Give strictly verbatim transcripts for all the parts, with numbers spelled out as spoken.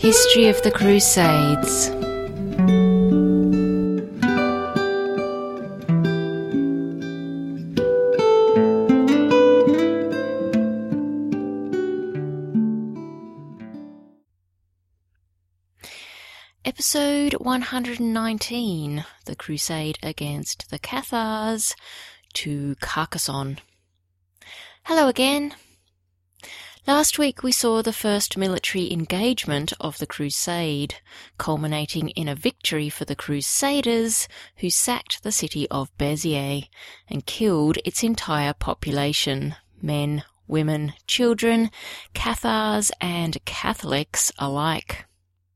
History of the Crusades. Episode one hundred nineteen, The Crusade Against the Cathars, to Carcassonne. Hello again. Last week we saw the first military engagement of the Crusade, culminating in a victory for the Crusaders, who sacked the city of Béziers and killed its entire population, men, women, children, Cathars and Catholics alike.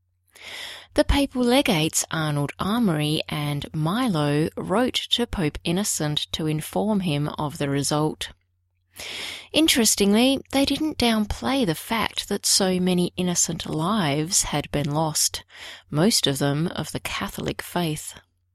The papal legates Arnold Armoury and Milo wrote to Pope Innocent to inform him of the result. Interestingly, they didn't downplay the fact that so many innocent lives had been lost, most of them of the Catholic faith.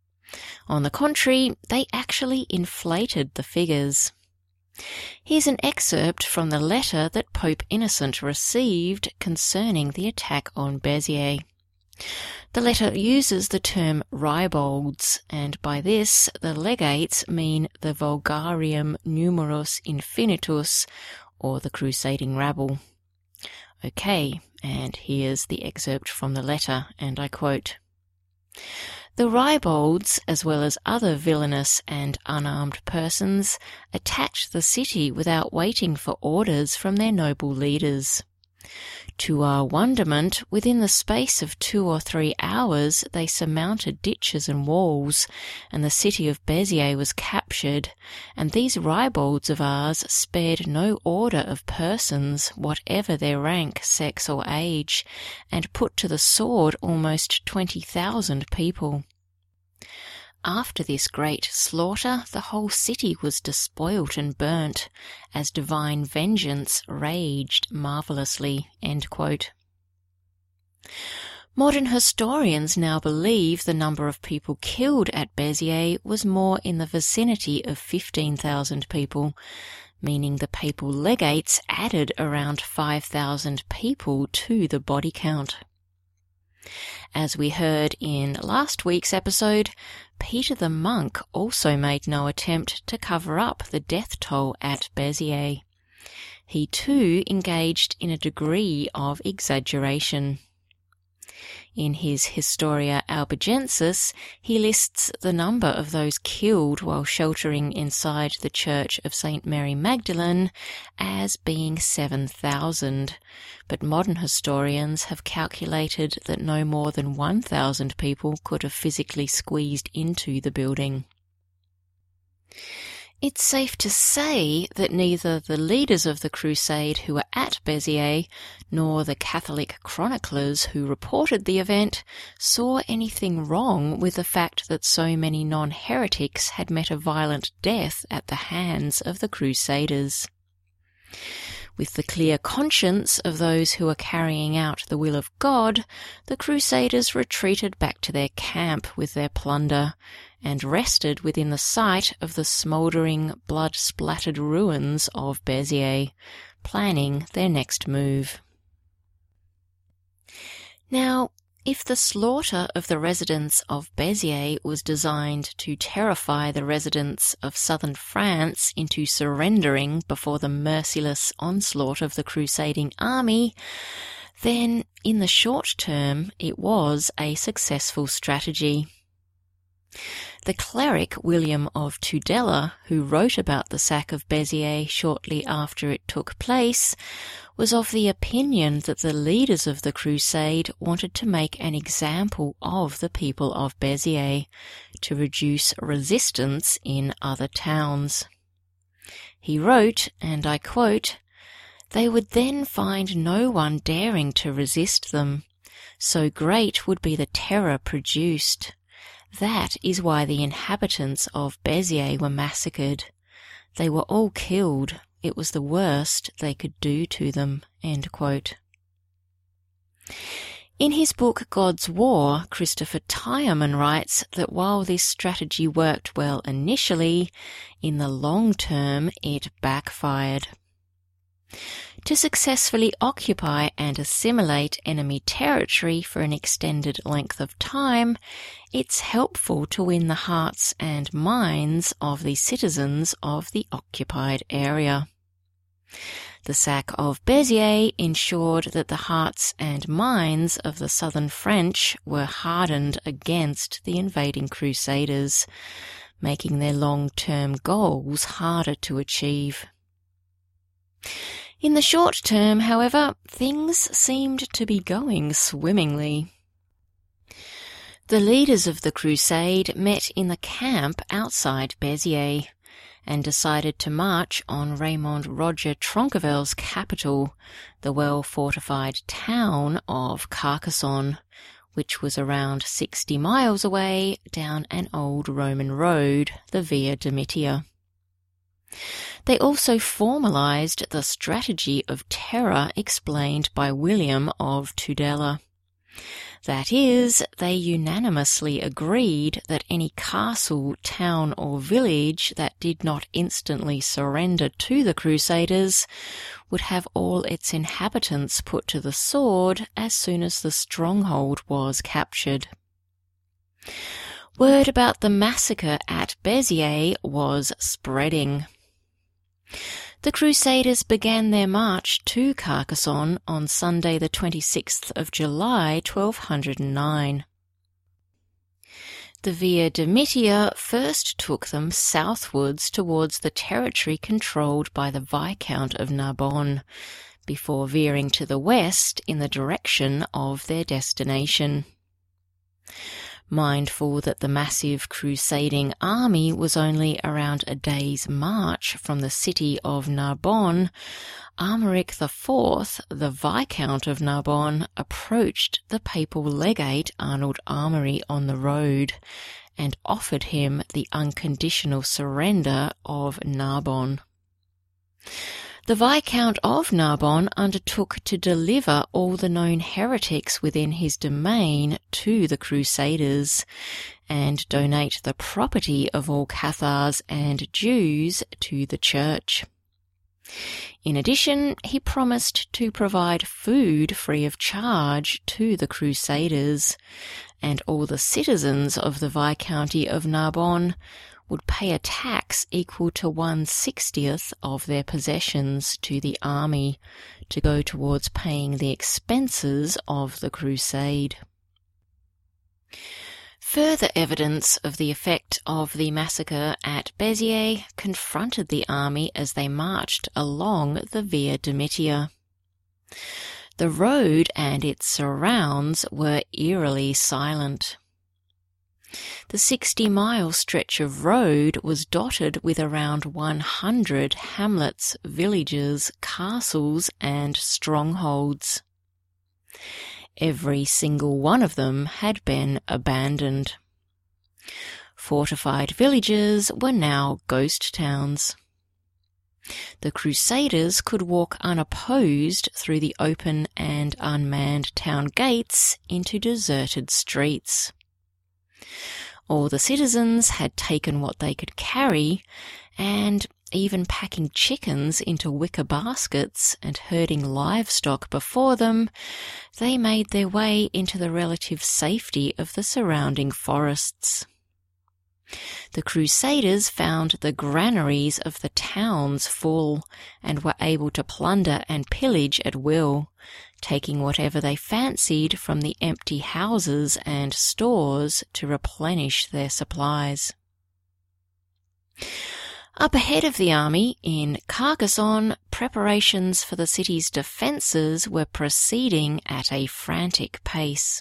On the contrary, they actually inflated the figures. Here's an excerpt from the letter that Pope Innocent received concerning the attack on Béziers. The letter uses the term ribolds, and by this the legates mean the vulgarium numerus infinitus, or the crusading rabble. Okay, and here's the excerpt from the letter, and I quote, "The ribolds, as well as other villainous and unarmed persons, attacked the city without waiting for orders from their noble leaders. To our wonderment, within the space of two or three hours they surmounted ditches and walls, and the city of Béziers was captured, and these ribolds of ours spared no order of persons, whatever their rank, sex, or age, and put to the sword almost twenty thousand people. After this great slaughter, the whole city was despoilt and burnt, as divine vengeance raged marvellously." End quote. Modern historians now believe the number of people killed at Béziers was more in the vicinity of fifteen thousand people, meaning the papal legates added around five thousand people to the body count. As we heard in last week's episode, Peter the Monk also made no attempt to cover up the death toll at Béziers. He too engaged in a degree of exaggeration. In his Historia Albigensis, he lists the number of those killed while sheltering inside the church of Saint Mary Magdalene as being seven thousand, but modern historians have calculated that no more than one thousand people could have physically squeezed into the building. It's safe to say that neither the leaders of the crusade who were at Béziers nor the Catholic chroniclers who reported the event saw anything wrong with the fact that so many non-heretics had met a violent death at the hands of the crusaders. With the clear conscience of those who were carrying out the will of God, the Crusaders retreated back to their camp with their plunder, and rested within the sight of the smouldering, blood-splattered ruins of Béziers, planning their next move. Now, if the slaughter of the residents of Béziers was designed to terrify the residents of southern France into surrendering before the merciless onslaught of the crusading army, then in the short term it was a successful strategy. The cleric William of Tudela, who wrote about the sack of Béziers shortly after it took place, was of the opinion that the leaders of the crusade wanted to make an example of the people of Béziers to reduce resistance in other towns. He wrote, and I quote, "They would then find no one daring to resist them. So great would be the terror produced. That is why the inhabitants of Béziers were massacred. They were all killed. It was the worst they could do to them." End quote. In his book God's War, Christopher Tyerman writes that while this strategy worked well initially, in the long term it backfired. To successfully occupy and assimilate enemy territory for an extended length of time, it's helpful to win the hearts and minds of the citizens of the occupied area. The sack of Béziers ensured that the hearts and minds of the southern French were hardened against the invading Crusaders, making their long-term goals harder to achieve. In the short term, however, things seemed to be going swimmingly. The leaders of the crusade met in the camp outside Béziers and decided to march on Raymond Roger Tronquevel's capital, the well-fortified town of Carcassonne, which was around sixty miles away down an old Roman road, the Via Domitia. They also formalized the strategy of terror explained by William of Tudela. That is, they unanimously agreed that any castle, town, or village that did not instantly surrender to the Crusaders would have all its inhabitants put to the sword as soon as the stronghold was captured. Word about the massacre at Béziers was spreading. The Crusaders began their march to Carcassonne on Sunday the twenty-sixth of July, twelve hundred nine. The Via Domitia first took them southwards towards the territory controlled by the Viscount of Narbonne, before veering to the west in the direction of their destination. Mindful that the massive crusading army was only around a day's march from the city of Narbonne, Armoric the Fourth, the Viscount of Narbonne, approached the papal legate Arnold Armaury on the road and offered him the unconditional surrender of Narbonne. The Viscount of Narbonne undertook to deliver all the known heretics within his domain to the Crusaders and donate the property of all Cathars and Jews to the Church. In addition, he promised to provide food free of charge to the Crusaders, and all the citizens of the Viscounty of Narbonne would pay a tax equal to one-sixtieth of their possessions to the army to go towards paying the expenses of the crusade. Further evidence of the effect of the massacre at Béziers confronted the army as they marched along the Via Domitia. The road and its surrounds were eerily silent. The sixty-mile stretch of road was dotted with around one hundred hamlets, villages, castles, and strongholds. Every single one of them had been abandoned. Fortified villages were now ghost towns. The Crusaders could walk unopposed through the open and unmanned town gates into deserted streets. All the citizens had taken what they could carry, and even packing chickens into wicker baskets and herding livestock before them, they made their way into the relative safety of the surrounding forests. The Crusaders found the granaries of the towns full and were able to plunder and pillage at will, taking whatever they fancied from the empty houses and stores to replenish their supplies. Up ahead of the army, in Carcassonne, preparations for the city's defences were proceeding at a frantic pace.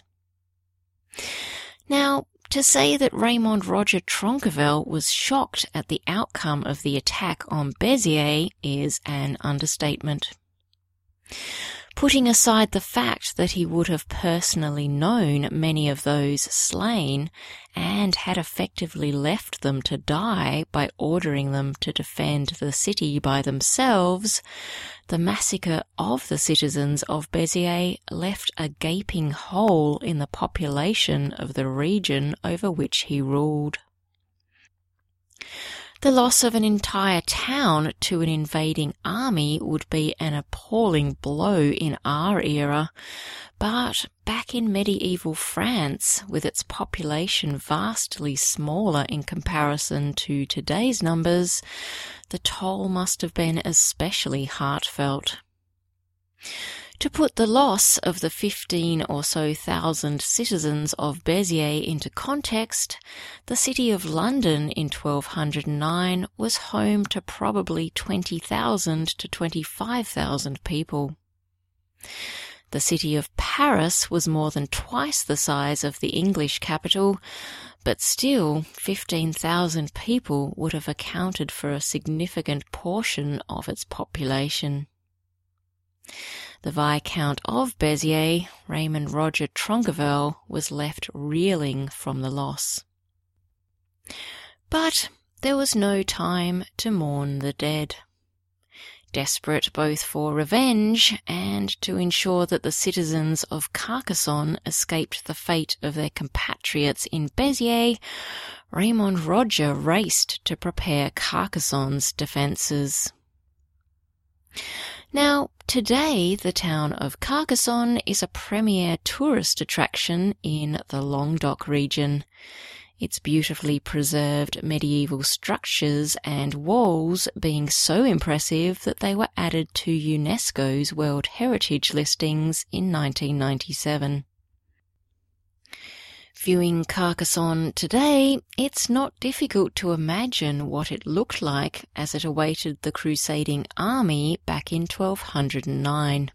Now, to say that Raymond Roger Tronquevel was shocked at the outcome of the attack on Béziers is an understatement. Putting aside the fact that he would have personally known many of those slain and had effectively left them to die by ordering them to defend the city by themselves, the massacre of the citizens of Béziers left a gaping hole in the population of the region over which he ruled. The loss of an entire town to an invading army would be an appalling blow in our era, but back in medieval France, with its population vastly smaller in comparison to today's numbers, the toll must have been especially heartfelt. To put the loss of the fifteen or so thousand citizens of Béziers into context, the city of London in twelve hundred nine was home to probably twenty thousand to twenty-five thousand people. The city of Paris was more than twice the size of the English capital, but still fifteen thousand people would have accounted for a significant portion of its population. The Viscount of Béziers, Raymond Roger Tronqueville, was left reeling from the loss. But there was no time to mourn the dead. Desperate both for revenge and to ensure that the citizens of Carcassonne escaped the fate of their compatriots in Béziers, Raymond Roger raced to prepare Carcassonne's defences. Now, today the town of Carcassonne is a premier tourist attraction in the Languedoc region. Its beautifully preserved medieval structures and walls being so impressive that they were added to UNESCO's World Heritage listings in nineteen ninety-seven. Viewing Carcassonne today, it's not difficult to imagine what it looked like as it awaited the crusading army back in twelve hundred nine.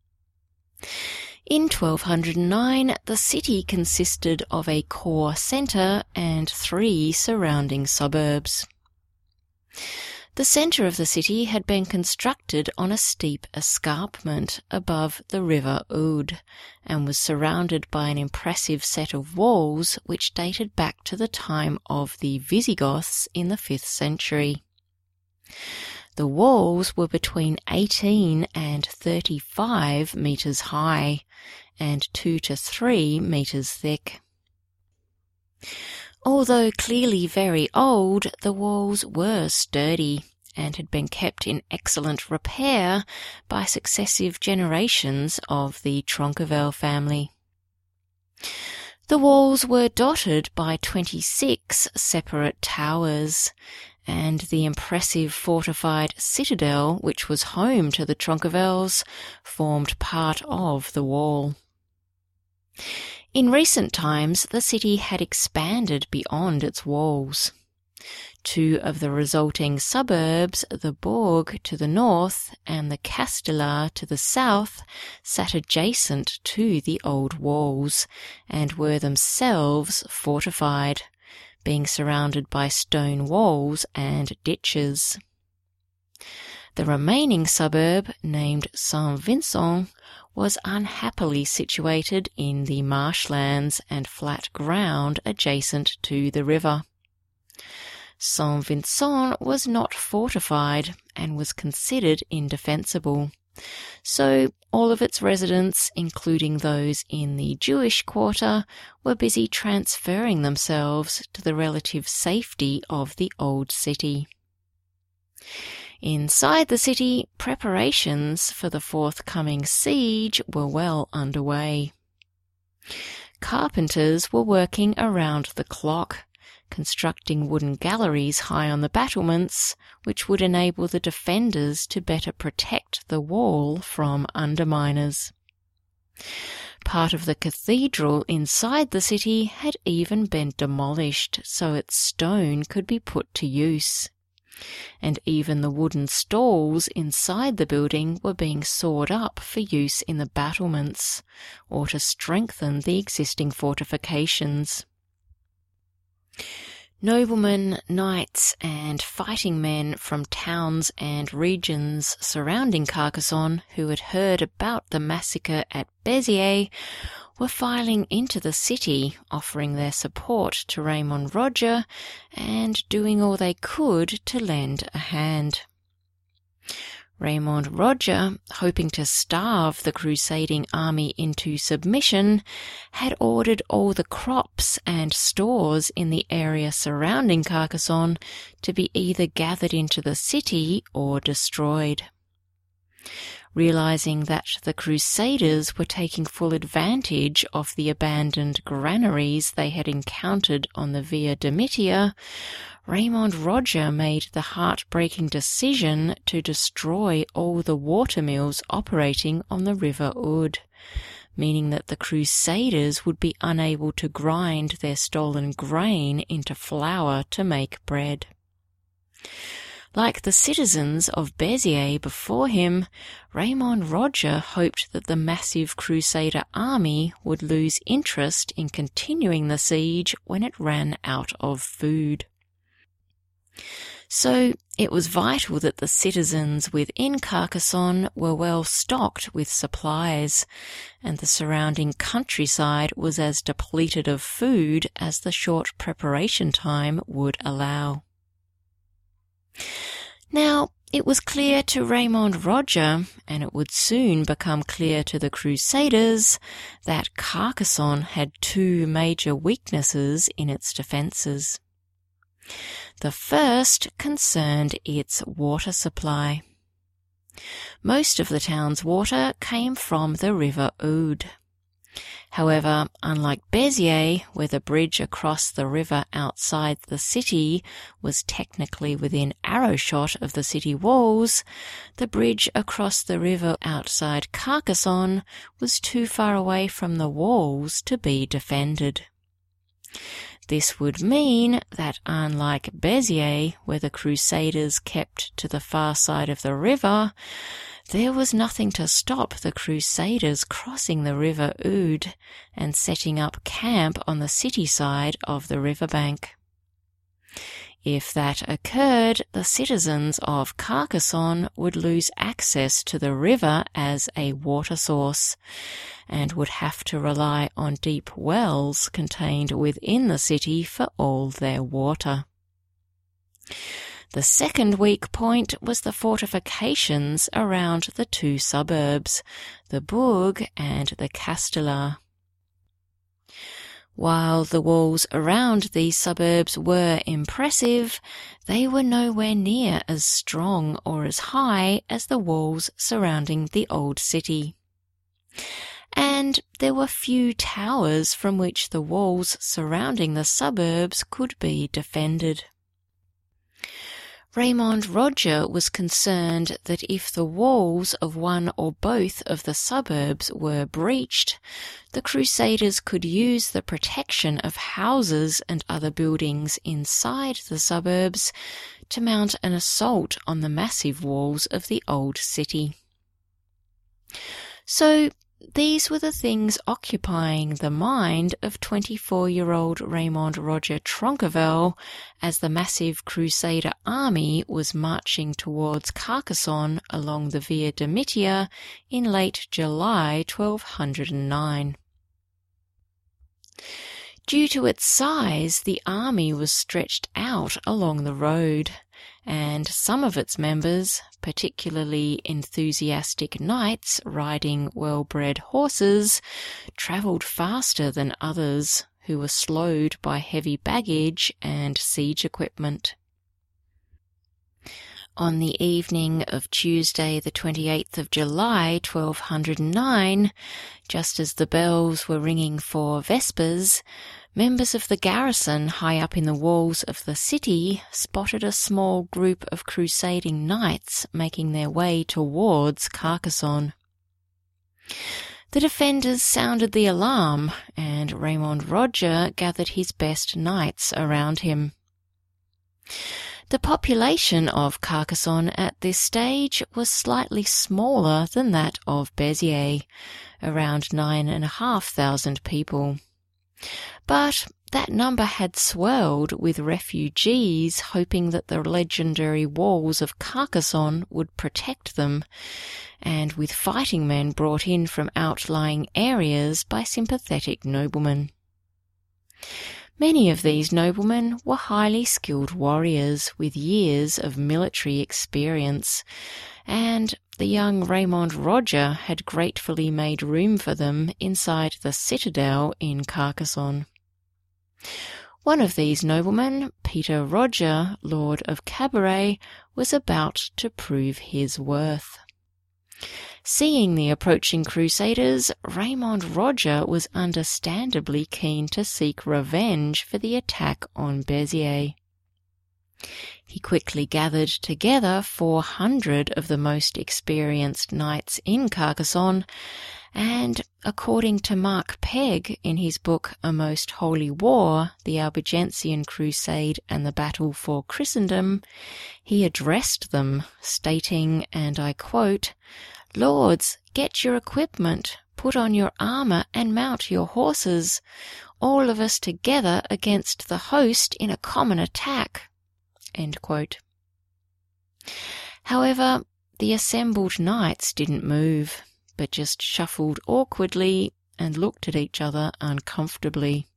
In twelve hundred nine, the city consisted of a core centre and three surrounding suburbs. The centre of the city had been constructed on a steep escarpment above the river Aude, and was surrounded by an impressive set of walls which dated back to the time of the Visigoths in the fifth century. The walls were between eighteen and thirty-five metres high, and two to three metres thick. Although clearly very old, the walls were sturdy and had been kept in excellent repair by successive generations of the Tronqueville family. The walls were dotted by twenty-six separate towers, and the impressive fortified citadel, which was home to the Tronquevilles, formed part of the wall. In recent times, the city had expanded beyond its walls. Two of the resulting suburbs, the Bourg to the north and the Castellar to the south, sat adjacent to the old walls and were themselves fortified, being surrounded by stone walls and ditches. The remaining suburb, named Saint-Vincent, was unhappily situated in the marshlands and flat ground adjacent to the river. Saint-Vincent was not fortified and was considered indefensible, so all of its residents, including those in the Jewish quarter, were busy transferring themselves to the relative safety of the old city. Inside the city, preparations for the forthcoming siege were well underway. Carpenters were working around the clock, constructing wooden galleries high on the battlements, which would enable the defenders to better protect the wall from underminers. Part of the cathedral inside the city had even been demolished so its stone could be put to use, and even the wooden stalls inside the building were being sawed up for use in the battlements, or to strengthen the existing fortifications. Noblemen, knights, and fighting men from towns and regions surrounding Carcassonne who had heard about the massacre at Béziers were filing into the city, offering their support to Raymond Roger and doing all they could to lend a hand. Raymond Roger, hoping to starve the crusading army into submission, had ordered all the crops and stores in the area surrounding Carcassonne to be either gathered into the city or destroyed. Realizing that the Crusaders were taking full advantage of the abandoned granaries they had encountered on the Via Domitia, Raymond Roger made the heartbreaking decision to destroy all the watermills operating on the River Oud, meaning that the Crusaders would be unable to grind their stolen grain into flour to make bread. Like the citizens of Béziers before him, Raymond Roger hoped that the massive Crusader army would lose interest in continuing the siege when it ran out of food. So it was vital that the citizens within Carcassonne were well stocked with supplies, and the surrounding countryside was as depleted of food as the short preparation time would allow. Now, it was clear to Raymond Roger, and it would soon become clear to the Crusaders, that Carcassonne had two major weaknesses in its defences. The first concerned its water supply. Most of the town's water came from the River Oud. However, unlike Béziers, where the bridge across the river outside the city was technically within arrow-shot of the city walls, the bridge across the river outside Carcassonne was too far away from the walls to be defended. This would mean that unlike Béziers, where the Crusaders kept to the far side of the river, there was nothing to stop the Crusaders crossing the River Oud and setting up camp on the city side of the riverbank. If that occurred, the citizens of Carcassonne would lose access to the river as a water source, and would have to rely on deep wells contained within the city for all their water. The second weak point was the fortifications around the two suburbs, the Bourg and the Castellar. While the walls around these suburbs were impressive, they were nowhere near as strong or as high as the walls surrounding the old city. And there were few towers from which the walls surrounding the suburbs could be defended. Raymond Roger was concerned that if the walls of one or both of the suburbs were breached, the Crusaders could use the protection of houses and other buildings inside the suburbs to mount an assault on the massive walls of the old city. So, these were the things occupying the mind of twenty-four-year-old Raymond Roger Tronquevel as the massive Crusader army was marching towards Carcassonne along the Via Domitia in late July twelve hundred nine. Due to its size, the army was stretched out along the road, and some of its members, particularly enthusiastic knights riding well-bred horses, travelled faster than others who were slowed by heavy baggage and siege equipment. On the evening of Tuesday the twenty-eighth of July twelve hundred nine, just as the bells were ringing for Vespers, members of the garrison high up in the walls of the city spotted a small group of crusading knights making their way towards Carcassonne. The defenders sounded the alarm, and Raymond Roger gathered his best knights around him. The population of Carcassonne at this stage was slightly smaller than that of Béziers, around nine and a half thousand people. But that number had swelled with refugees hoping that the legendary walls of Carcassonne would protect them, and with fighting men brought in from outlying areas by sympathetic noblemen. Many of these noblemen were highly skilled warriors with years of military experience, and the young Raymond Roger had gratefully made room for them inside the citadel in Carcassonne. One of these noblemen, Peter Roger, Lord of Cabaret, was about to prove his worth. Seeing the approaching crusaders, Raymond Roger was understandably keen to seek revenge for the attack on Béziers. He quickly gathered together four hundred of the most experienced knights in Carcassonne, and, according to Mark Pegg in his book A Most Holy War, the Albigensian Crusade and the Battle for Christendom, he addressed them, stating, and I quote, "Lords, get your equipment, put on your armour and mount your horses, all of us together against the host in a common attack." End quote. However, the assembled knights didn't move, but just shuffled awkwardly and looked at each other uncomfortably.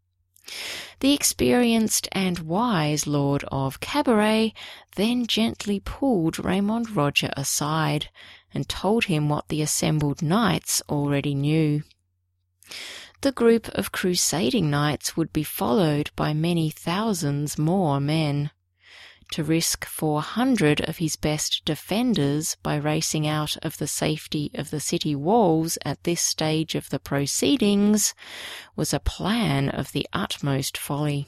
The experienced and wise Lord of Cabaret then gently pulled Raymond Roger aside and told him what the assembled knights already knew. The group of crusading knights would be followed by many thousands more men. To risk four hundred of his best defenders by racing out of the safety of the city walls at this stage of the proceedings was a plan of the utmost folly.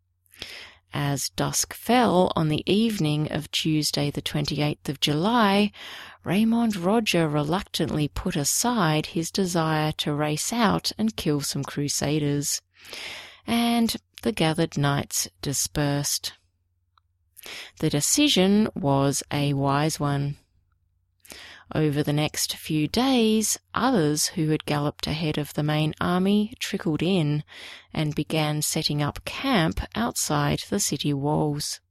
As dusk fell on the evening of Tuesday the twenty-eighth of July, Raymond Roger reluctantly put aside his desire to race out and kill some crusaders, and the gathered knights dispersed. The decision was a wise one. Over the next few days, others who had galloped ahead of the main army trickled in and began setting up camp outside the city walls.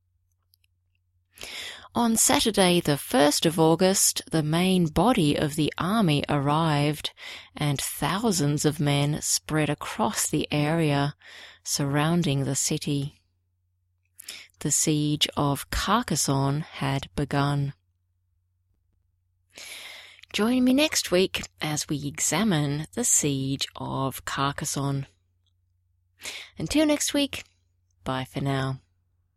On Saturday the first of August, the main body of the army arrived, and thousands of men spread across the area surrounding the city. The siege of Carcassonne had begun. Join me next week as we examine the siege of Carcassonne. Until next week, bye for now.